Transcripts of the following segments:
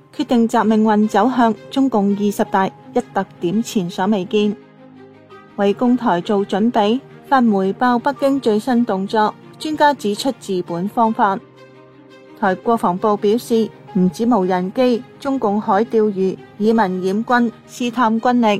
決定習命運走向，中共20大一特點前所未見。為攻台做準備，發媒爆北京最新動作，專家指出治本方法。台國防部表示，唔止無人機，中共海釣魚，以民掩軍，試探軍力。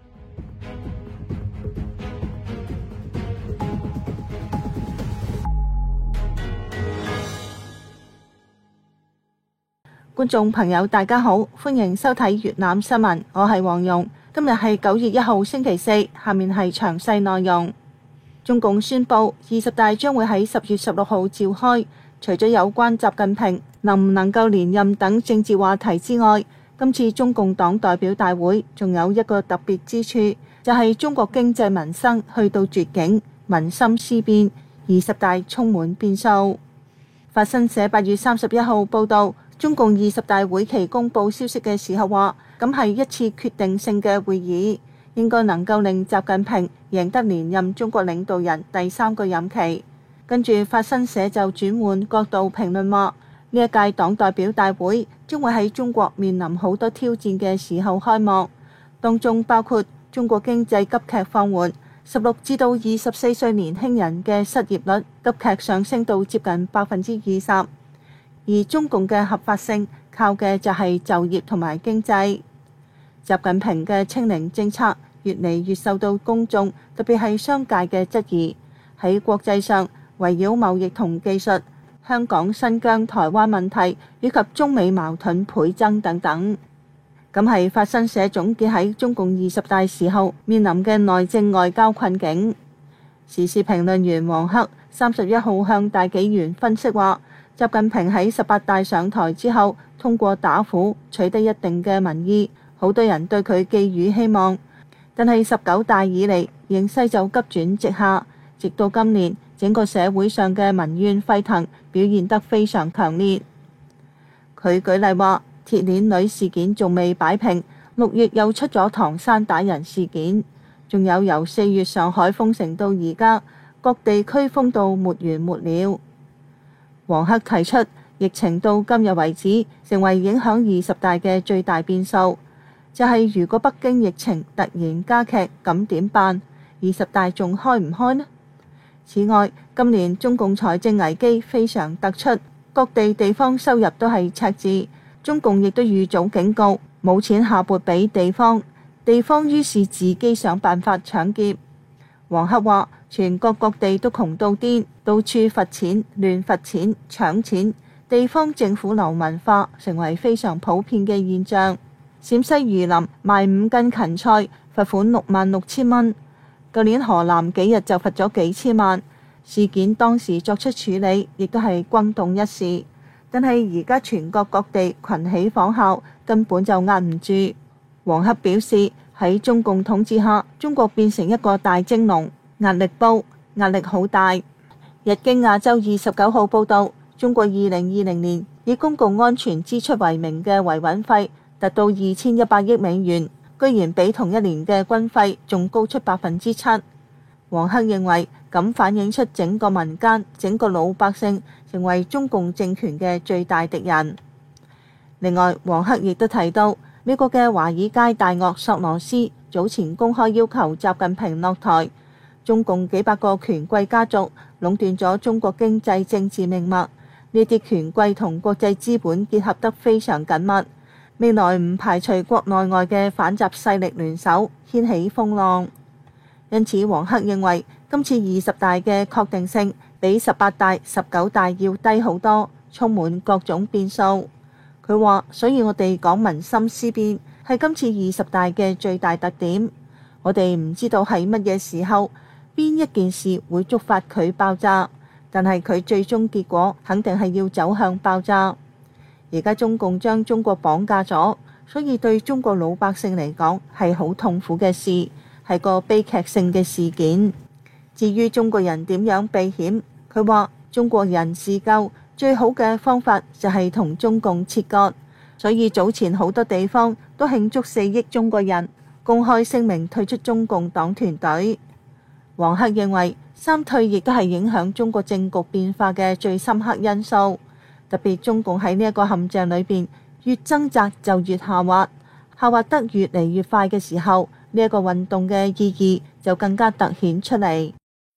觀眾朋友大家好，歡迎收睇粵覽新聞，我係黃蓉。今日係9月1號星期四，下面係詳細內容。中共宣布20大將會喺10月16號召開，除咗有關習近平能唔能夠連任等政治話題之外，今次中共黨代表大會仲有一個特別之處，就係中國經濟民生去到絕境，民心思變，20大充滿變數。法新社8月31號報道，中共20大會期公佈消息嘅時候話，咁係一次決定性嘅會議，應該能夠令習近平贏得連任中國領導人第3個任期。跟住法新社就轉換角度評論話，呢一屆黨代表大會將會喺中國面臨好多挑戰嘅時候開幕，當中包括中國經濟急劇放緩，16至到24歲年輕人嘅失業率急劇上升到接近20%，而中共嘅合法性靠嘅就係就業同埋經濟。習近平嘅清零政策越嚟越受到公眾，特別係商界嘅質疑。喺國際上，圍繞貿易同技術、香港、新疆、台灣問題以及中美矛盾倍增等等，咁係法新社總結喺中共20大時候面臨嘅內政外交困境。時事評論員黃克31號向大紀元分析話，習近平喺18大上台之後，通過打虎取得一定嘅民意，好多人對佢寄予希望。但係19大以嚟，形勢就急轉直下，直到今年，整個社會上嘅民怨沸騰，表現得非常強烈。佢舉例話，鐵鏈女事件仲未擺平，6月又出咗唐山打人事件，仲有由4月上海封城到而家，各地區封到沒完沒了。黃克提出，疫情到今日為止成為影響20大嘅最大變數，就係如果北京疫情突然加劇，咁點辦？20大仲開唔開呢？此外，今年中共財政危機非常突出，各地方收入都係赤字，中共亦都預早警告，冇錢下撥俾地方於是自己想辦法搶劫。黃克話，全國各地都窮到癲，到處罰錢、亂罰錢、搶錢，地方政府流民化成為非常普遍嘅現象。陝西榆林賣5斤芹菜罰款66000蚊，舊年河南幾日就罰咗幾千萬。事件當時作出處理，亦都係轟動一時，但係而家全國各地群起仿效，根本就壓唔住。黃克表示，喺中共統治下，中國變成一個大蒸籠，壓力煲，壓力好大。日經亞洲29號報道，中國2020年以公共安全支出為名嘅維穩費達到2100億美元，居然比同一年嘅軍費仲高出7%。黃克認為，咁反映出整個民間、整個老百姓成為中共政權嘅最大敵人。另外，黃克亦都提到，美國嘅華爾街大鱷索羅斯早前公開要求習近平落台。中共幾百個權貴家族壟斷咗中國經濟政治命脈，呢啲權貴同國際資本結合得非常緊密，未來唔排除國內外嘅反習勢力聯手掀起風浪。因此，黃克認為今次20大嘅確定性比18大、19大要低好多，充滿各種變數。佢話，所以我哋講民心思變係今次20大嘅最大特點。我哋唔知道喺乜嘢時候，邊一件事會觸發佢爆炸，但係佢最終結果肯定係要走向爆炸。而家中共將中國綁架咗，所以對中國老百姓嚟講係好痛苦嘅事，係個悲劇性嘅事件。至於中國人點樣避險，佢話中國人自救最好嘅方法就係同中共切割，所以早前好多地方都慶祝4億中國人公開聲明退出中共黨團隊。黃克認為三退亦都係影響中國政局變化嘅最深刻因素，特別中共喺呢一個陷阱裏邊越掙扎就越下滑，下滑得越嚟越快嘅時候，呢一個運動嘅意義就更加凸顯出嚟。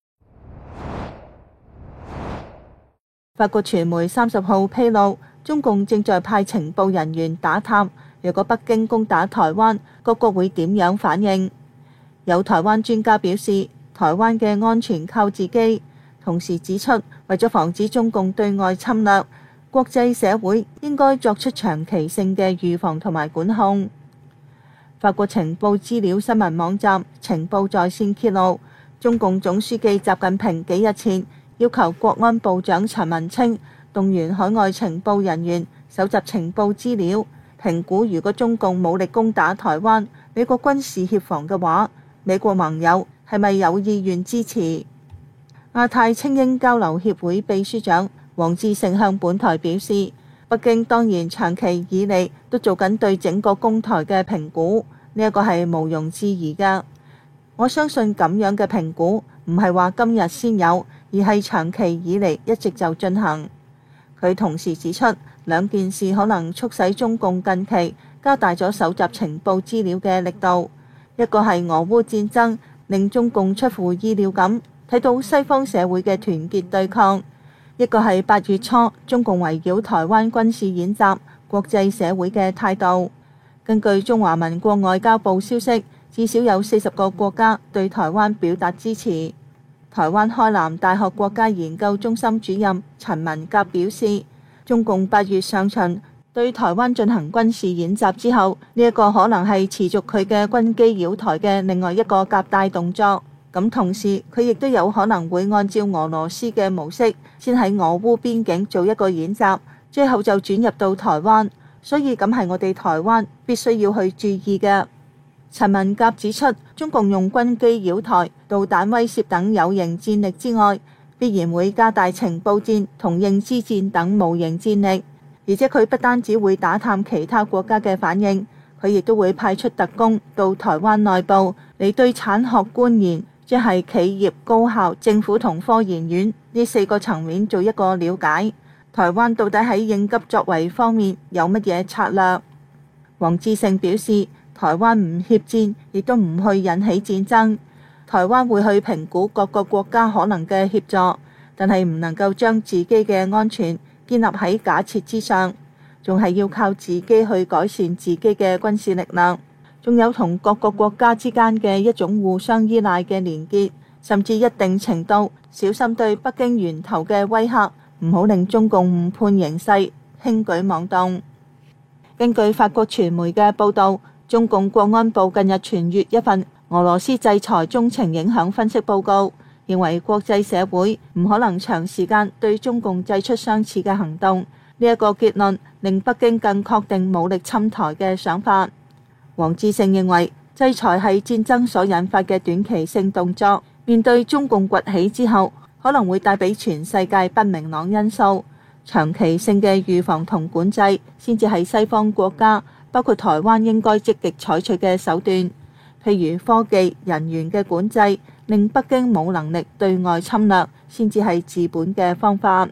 法國傳媒30號披露，中共正在派情報人員打探，若果北京攻打台灣，各國會點樣反應。有台灣專家表示，台灣嘅安全靠自己，同時指出，為咗防止中共對外侵略，國際社會應該作出長期性嘅預防同埋管控。法國情報資料新聞網站情報在線揭露，中共總書記習近平幾日前要求國安部長陳文清動員海外情報人員搜集情報資料，評估如果中共武力攻打台灣，美國軍事協防嘅話，美國盟友係咪有意願支持？亞太青英交流協會秘書長黃志成向本台表示，北京當然長期以嚟都做緊對整個攻台嘅評估，呢一個係毋庸置疑㗎。我相信咁樣嘅評估唔係話今日先有，而係長期以嚟一直就進行。佢同時指出，兩件事可能促使中共近期加大咗搜集情報資料嘅力度。一個係俄烏戰爭令中共出乎意料咁睇到西方社會嘅團結對抗，一個係8月初中共圍繞台灣軍事演習國際社會嘅態度。根據中華民國外交部消息，至少有40個國家對台灣表達支持。台灣開南大學國家研究中心主任陳文甲表示，中共8月上旬對台灣進行軍事演習之後，呢一個可能係持續佢嘅軍機擾台嘅另外一個夾帶動作。咁同時佢亦都有可能會按照俄羅斯嘅模式，先喺俄烏邊境做一個演習，最後就轉入到台灣。所以咁係我哋台灣必須要去注意嘅。陳文甲指出，中共用軍機擾台、導彈威懾等有形戰力之外，必然會加大情報戰同認知戰等無形戰力，而且佢不單止會打探其他國家嘅反應，佢亦都會派出特工到台灣內部嚟對產學官研，即係企業、高校、政府同科研院呢4個層面做一個了解。台灣到底喺應急作為方面有乜嘢策略？黃志勝表示，台灣唔協戰，亦都唔去引起戰爭。台灣會去評估各個國家可能嘅協助，但係唔能夠將自己嘅安全建立喺假設之上，仲係要靠自己去改善自己嘅軍事力量，仲有同各個國家之間嘅一種互相依賴嘅連結，甚至一定程度小心對北京源頭嘅威嚇，唔好令中共誤判形勢，輕舉妄動。根據法國傳媒嘅報導，中共國安部近日傳閱一份俄羅斯制裁中情影響分析報告，認為國際社會唔可能長時間對中共祭出相似嘅行動。呢一個結論令北京更確定武力侵台嘅想法。黃志勝認為，制裁係戰爭所引發嘅短期性動作，面對中共崛起之後可能會帶俾全世界不明朗因素。長期性嘅預防同管制先至係西方國家，包括台灣應該積極採取嘅手段，譬如科技、人員嘅管制，令北京冇能力對外侵略，先至係治本嘅方法。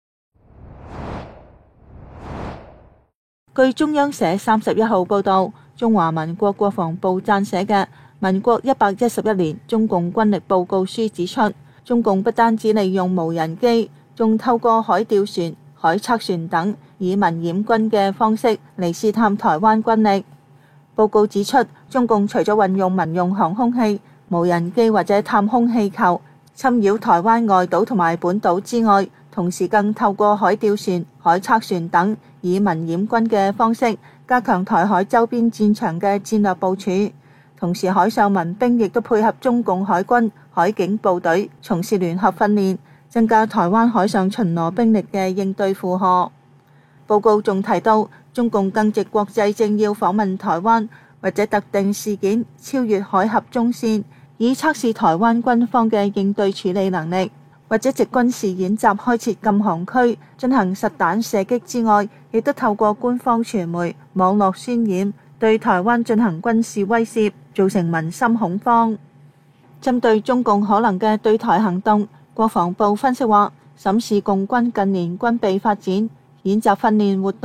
據中央社31號報導，中華民國國防部撰寫嘅《民國111年中共軍力報告書》指出，中共不單止利用無人機，仲透過海釣船、海測船等以民掩軍嘅方式嚟試探台灣軍力。報告指出，中共除咗運用民用航空器、無人機或者探空氣球侵擾台灣外島同埋本島之外，同時更透過海釣船、海測船等以民掩軍嘅方式加強台海周邊戰場嘅戰略部署。同時海上民兵亦都配合中共海軍海警部隊從事聯合訓練，增加台灣海上巡邏兵力嘅應對負荷。報告仲提到，中共更藉國際政要訪問台灣或者特定事件超越海峽中線，以測試台灣軍方嘅應對處理能力，或者藉軍事演習開設禁航區進行實彈射擊之外，亦都透過官方傳媒、網絡渲染對台灣進行軍事威懾，造成民心恐慌。針對中共可能嘅對台行動，國防部分析話，審視共軍近年軍備發展、演習訓練活動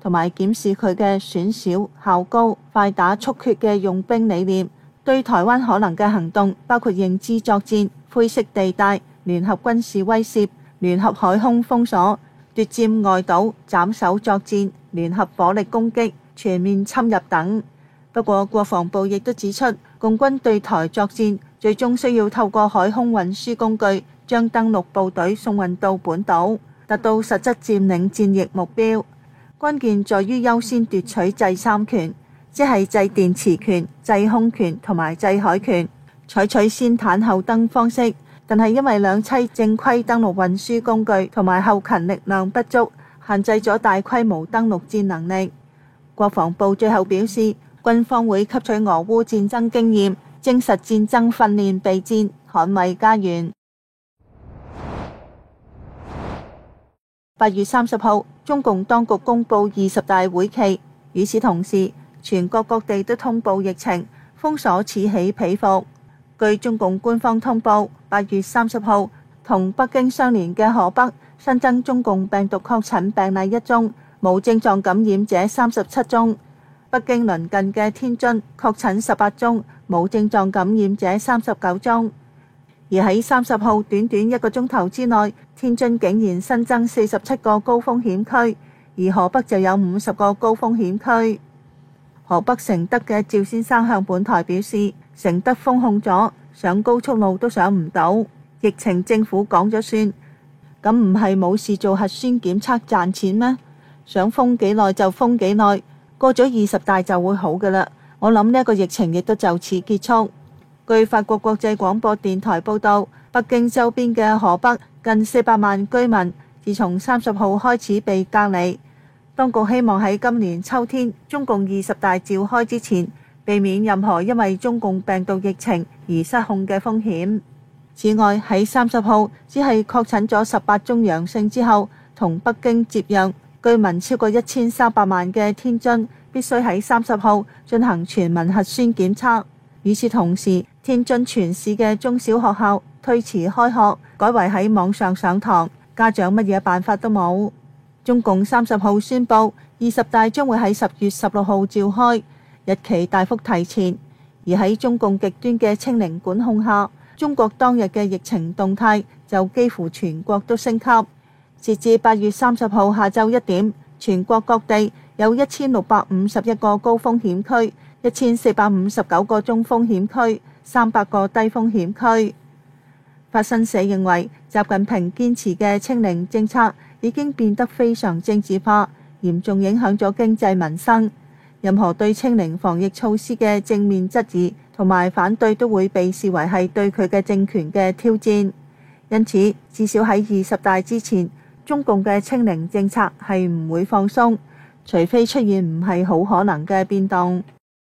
同埋檢視佢嘅選少校高、快打速決嘅用兵理念，對台灣可能嘅行動包括認知作戰、灰色地帶、聯合軍事威懾、聯合海空封鎖、奪佔外島、斬首作戰、聯合火力攻擊、全面侵入等。不過國防部亦都指出，共軍對台作戰最終需要透過海空運輸工具將登陸部隊送運到本島，達到實質佔領戰役目標。關鍵在於優先奪取制三權，即係制電磁權、制空權同埋制海權，採取先坦後登方式。但係因為兩棲正規登陸運輸工具同埋後勤力量不足，限制咗大規模登陸戰能力。國防部最後表示，軍方會吸取俄烏戰爭經驗，精實戰爭訓練備戰，捍衛家園。8月30號，中共當局公布20大會期，與此同時，全國各地都通報疫情，封鎖此起彼伏。據中共官方通報，8月30號同北京相連嘅河北新增中共病毒確診病例1宗，無症狀感染者37宗。北京鄰近嘅天津確診18宗，無症狀感染者39宗。而喺30號短短1個鐘頭之內，天津竟然新增47個高風險區，而河北就有50個高風險區。河北承德嘅趙先生向本台表示，承德封控咗，上高速路都上唔到，疫情政府講咗算，咁唔係冇事做核酸檢測賺錢咩？想封幾耐就封幾耐，過咗20大就會好㗎喇。我諗呢一個疫情亦都就此結束。據法國國際廣播電台報道，北京周邊嘅河北近400萬居民，自從30號開始被隔離。當局希望喺今年秋天中共20大召開之前，避免任何因為中共病毒疫情而失控嘅風險。此外，喺30號只係確診咗18宗陽性之後，同北京接壤，居民超過1300萬嘅天津必須喺30號進行全民核酸檢測。與此同時，天津全市嘅中小學校推遲開學，改為喺網上上堂，家長乜嘢辦法都冇。中共30號宣布20大將會喺10月16號召開，日期大幅提前。而喺中共極端嘅清零管控下，中國當日嘅疫情動態就幾乎全國都升級。截至8月30號下晝1點，全國各地有1651個高風險區、1459個中風險區、300個低風險區。法新社認為，習近平堅持嘅清零政策已經變得非常政治化，嚴重影響咗經濟民生。任何對清零防疫措施嘅正面質疑同埋反對都會被視為係對佢嘅政權嘅挑戰。因此，至少喺20大之前，中共嘅清零政策係唔會放鬆，除非出現唔係好可能嘅變動。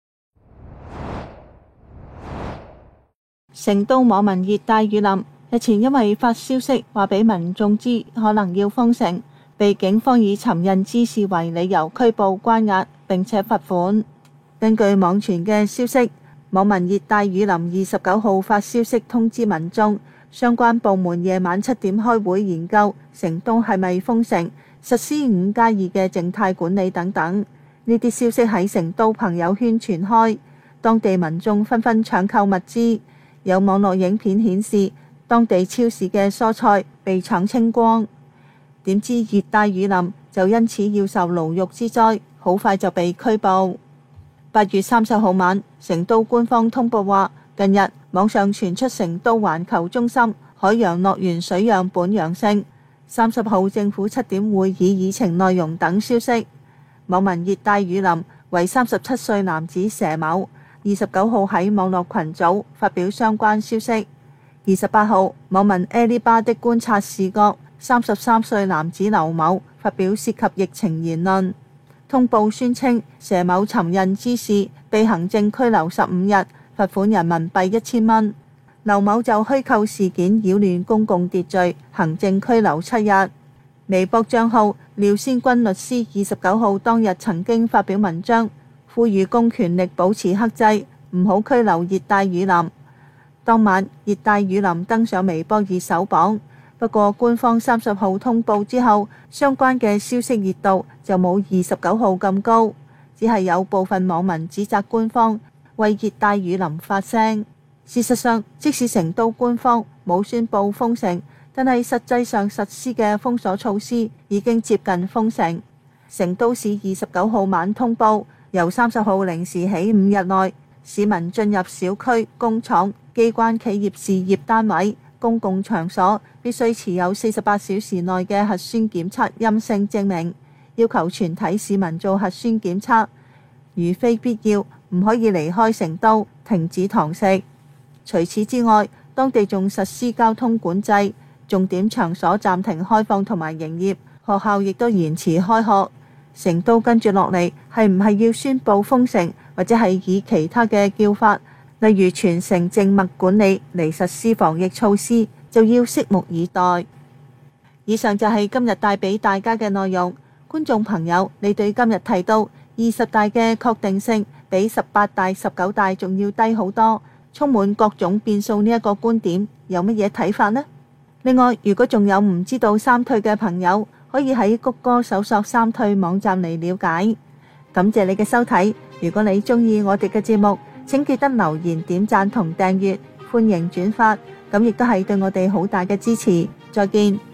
成都網民熱帶雨林日前因為發消息話俾民眾知可能要封城，被警方以尋釁滋事為理由拘捕關押並且罰款。根據網傳嘅消息，網民熱帶雨林29號發消息通知民眾，相關部門夜晚7點開會研究成都係咪封城，實施5+2嘅靜態管理等等。呢啲消息喺成都朋友圈傳開，當地民眾紛紛搶購物資。有網絡影片顯示，當地超市嘅蔬菜被搶清光。點知熱帶雨林就因此要受牢獄之災，好快就被拘捕。8月30號晚，成都官方通報話，近日網上傳出成都環球中心海洋樂園水樣本陽性。30號政府7點會議議程內容等消息。網民熱帶雨林為37歲男子佘某，29號喺網絡群組發表相關消息。28號，網民 Ali 巴的觀察視角，33歲男子劉某發表涉及疫情言論。通報宣稱，佘某尋釁滋事，被行政拘留15日，罰款人民幣1000蚊。劉某就虛構事件擾亂公共秩序，行政拘留7日。微博賬號廖先軍律師29號當日曾經發表文章，呼籲公權力保持克制，唔好拘留熱帶雨林。當晚，熱帶雨林登上微博熱搜榜， 不過官方30號通報之後，相關嘅消息熱度就冇29號咁高，只係有部分網民指責官方為熱帶雨林發聲。事實上，即使成都官方冇宣布封城，但係實際上實施嘅封鎖措施已經接近封城。成都市29號晚通報，由30號零時起5日內，市民進入小區、工廠、機關、企業、事業單位、公共場所必須持有48小時內嘅核酸檢測陰性證明，要求全體市民做核酸檢測，如非必要唔可以離開成都，停止堂食。除此之外，當地仲實施交通管制，重點場所暫停開放同埋營業，學校亦都延遲開學。成都跟住落嚟係唔係要宣布封城，或者係以其他嘅叫法，例如全城靜默管理嚟實施防疫措施，就要拭目以待。以上就係今日帶俾大家嘅內容。觀眾朋友，你對今日提到20大嘅確定性比18大、19大仲要低好多，充滿各種變數呢一個觀點有乜嘢睇法呢？另外，如果仲有唔知道三退嘅朋友，可以喺谷歌搜索三退網站嚟了解。感謝你嘅收睇，如果你鍾意我哋嘅節目，請記得留言、點讚同訂閱，歡迎轉發，咁亦都係對我哋好大嘅支持。再見。